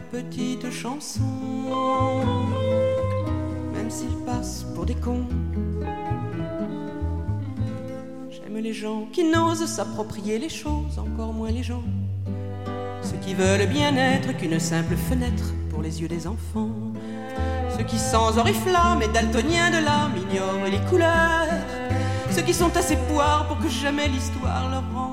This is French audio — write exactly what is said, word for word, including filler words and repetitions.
petites chansons, même s'ils passent pour des cons. J'aime les gens qui n'osent s'approprier les choses, encore moins les gens, ceux qui veulent bien être qu'une simple fenêtre pour les yeux des enfants, ceux qui sans oriflamme et daltoniens de l'âme ignorent les couleurs, ceux qui sont assez poires pour que jamais l'histoire leur rende